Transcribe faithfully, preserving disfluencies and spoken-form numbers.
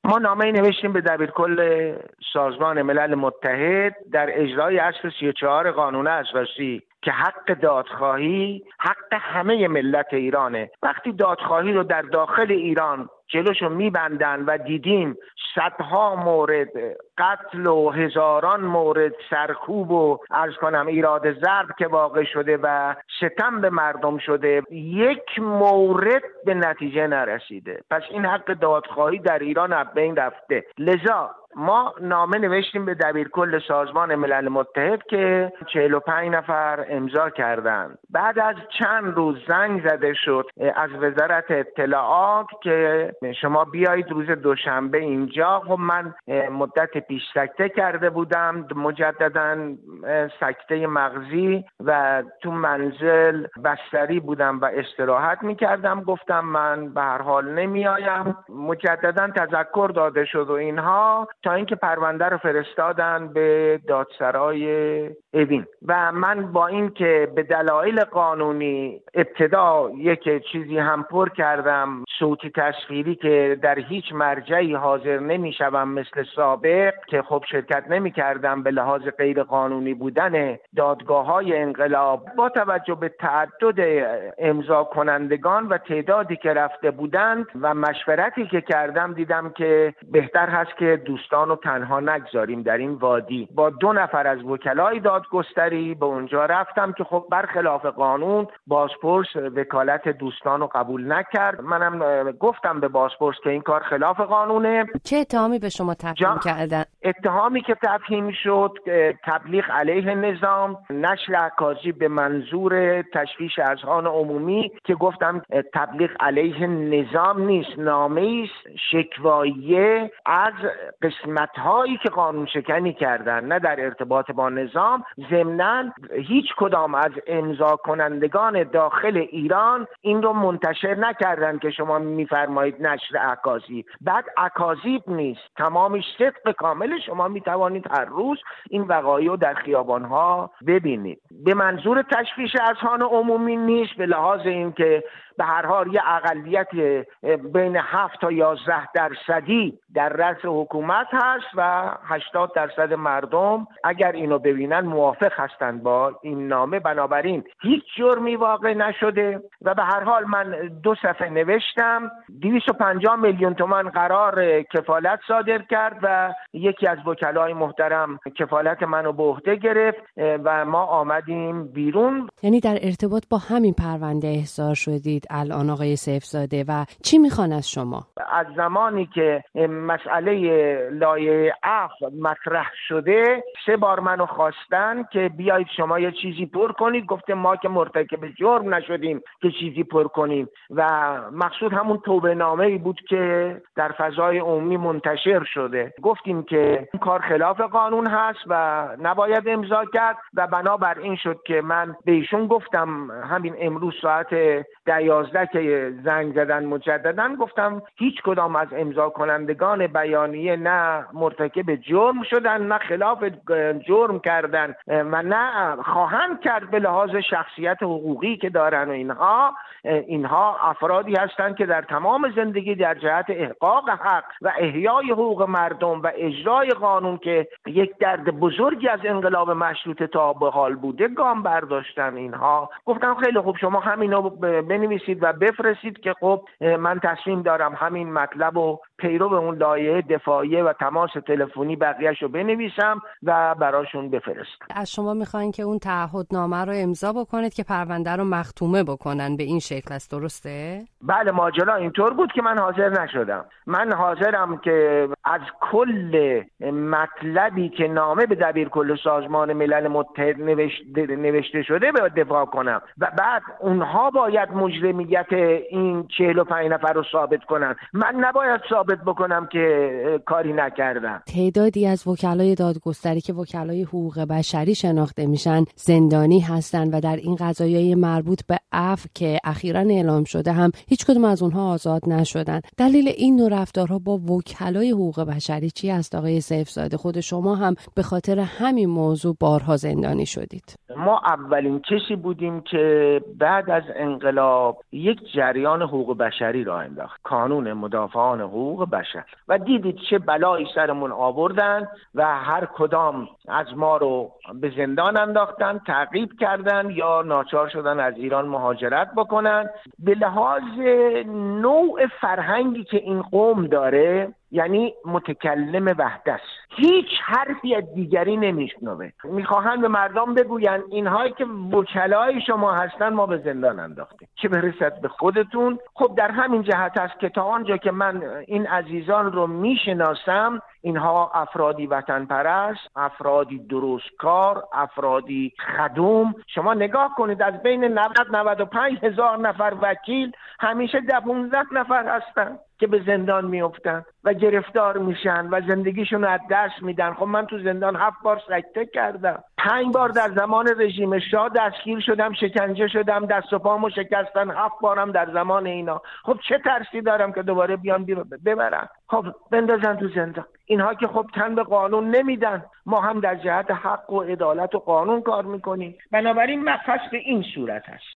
ما نامه‌ای نوشتیم به دبیرکل سازمان ملل متحد در اجرای اصل سی و چهار قانون اساسی که حق دادخواهی حق همه ملت ایرانه. وقتی دادخواهی رو در داخل ایران جلوشو میبندن و دیدیم صدها مورد قتل و هزاران مورد سرکوب و عرض کنم ایراد ضرب که واقع شده و ستم به مردم شده، یک مورد به نتیجه نرسیده. پس این حق دادخواهی در ایران از بین رفته. لذا ما نامه نوشتیم به دبیرکل سازمان ملل متحد که چهل و پنج نفر امضا کردند. بعد از چند روز زنگ زده شد از وزارت اطلاعات که شما بیایید روز دوشنبه اینجا. خب من مدت پیش سکته کرده بودم، مجددا سکته مغزی و تو منزل بستری بودم و استراحت میکردم. گفتم من به هر حال نمیایم. مجددا تذکر داده شد و اینها تا اینکه پرونده رو فرستادن به دادسرای اوین و من با این که به دلایل قانونی ابتدا یک چیزی هم پر کردم، صوتی تصویری، که در هیچ مرجعی حاضر نمیشوم مثل سابق که خب شرکت نمیکردم به لحاظ غیر قانونی بودن دادگاه‌های انقلاب، با توجه به تعدد امضا کنندگان و تعدادی که رفته بودند و مشورتی که کردم دیدم که بهتر هست که دوستان رو تنها نگذاریم در این وادی. با دو نفر از وکلای دادگستری به اونجا رفتم که خب برخلاف قانون بازپرس وکالت دوستان رو قبول نکرد. منم گفتم به بازپرس که این کار خلاف قانونه. چه اتهامی به شما تفهیم کردن؟ اتهامی که تفهیم شد تبلیغ علیه نظام، نشر عکاسی به منظور تشویش اذهان عمومی که گفتم تبلیغ علیه نظام نیست، نامه‌ای است شکواییه از قسمت‌هایی که قانون شکنی کردن، نه در ارتباط با نظام. ضمناً هیچ کدام از امضا کنندگان داخل ایران این رو منتشر نکردن که شما میفرمایید نشر عکاسی. بعد عکاسی نیست، تمامش صدق کامل. شما میتوانید هر روز این وقایع رو در خیابان‌ها ببینید. به منظور تشویش اذهان عمومی نیست، به لحاظ اینکه به هر حال یه اقلیت بین هفت تا یازده درصدی در رأس حکومت هست و هشتاد درصد مردم اگر اینو ببینن موافق هستند با این نامه. بنابراین هیچ جرمی واقع نشده و به هر حال من دو صفحه نوشتم. دویست و پنجاه میلیون تومان قرار کفالت صادر کرد و یکی از وکلای محترم کفالت منو به عهده گرفت و ما آمدیم بیرون. یعنی در ارتباط با همین پرونده احضار شدید الان آقای سیفزاده و چی میخوان از شما؟ از زمانی که مسئله لایحه عفو مطرح شده سه بار منو خواستن که بیایید شما یه چیزی پر کنید. گفتم ما که مرتکب جرم نشدیم که چیزی پر کنیم و مقصود همون توبه نامه‌ای بود که در فضای عمومی منتشر شده. گفتیم که این کار خلاف قانون هست و نباید امضا کرد و بنابر این شد که من به ایشون گفتم همین امروز ساعت دوازده که زنگ زدن مجددا، گفتم هیچ کدام از امضا کنندگان بیانیه نه مرتکب جرم شدن، نه خلاف جرم کردن و نه خواهند کرد به لحاظ شخصیت حقوقی که دارن و اینها اینها افرادی هستند که در تمام زندگی در جهت احقاق حق و احیای حقوق مردم و اجرای قانون که یک درد بزرگی از انقلاب مشروطه تا به حال بوده گام برداشتن. اینها گفتم خیلی خوب شما همینو بنویسید و بفرستید که خب من تصمیم دارم همین مطلب و پیرو به اون لایحه دفاعیه و تماس تلفنی بقیه‌شو بنویسم و براشون بفرستم. از شما میخواین که اون تعهدنامه رو امضا بکنید که پرونده رو مختومه بکنن، به این شکل است، درسته؟ بله، ماجرا اینطور بود که من حاضر نشدم. من حاضرم که از کل مطلبی که نامه به دبیرکل سازمان ملل متحد نوشته, نوشته شده به دفاع کنم و بعد اونها باید مجرمیت این چهل و پنج نفر رو ثابت کنن. من نباید ثابت بکنم که کاری نکردم. تعدادی از وکلای دادگستری که وکلای حقوق بشری شناخته میشن زندانی هستن و در این قضایای مربوط به عفو که اخیراً اعلام شده هم هیچ کدوم از اونها آزاد نشدن. دلیل این نوع رفتارها با وکلای حقوق بشری چی است آقای سیفزاده؟ خود شما هم به خاطر همین موضوع بارها زندانی شدید. ما اولین کسی بودیم که بعد از انقلاب یک جریان حقوق بشری راه انداخت، کانون مدافعان حقوق بشر، و دیدید چه بلایی سرمون آوردن و هر کدام از ما رو به زندان انداختن، تعقیب کردن یا ناچار شدن از ایران مهاجرت بکنن. به لحاظ نوع فرهنگی که این قوم داره، یعنی متکلم وحده است، هیچ حرفی از دیگری نمیشنوه. میخواهند به مردم بگوین اینهایی که وکلای شما هستن ما به زندان انداختیم، چه برسد به خودتون. خب در همین جهت است که تا آنجا که من این عزیزان رو میشناسم، اینها افرادی وطن پرست، افرادی درستکار، افرادی خدوم. شما نگاه کنید از بین نود نود و پنج هزار نفر وکیل همیشه ده پانزده نفر هستن که به زندان میافتن و گرفتار میشن و زندگیشون رو از دست میدن. خب من تو زندان هفت بار سکته کردم، پنج بار در زمان رژیم شاه دستگیر شدم، شکنجه شدم، دست و پامو شکستن، هفت بارم در زمان اینا. خب چه ترسی دارم که دوباره بیان ببرن؟ خب بندازن تو زندان. اینها که خب تن به قانون نمیدن. ما هم در جهت حق و عدالت و قانون کار میکنیم. بنابراین مبحث به این صورت است.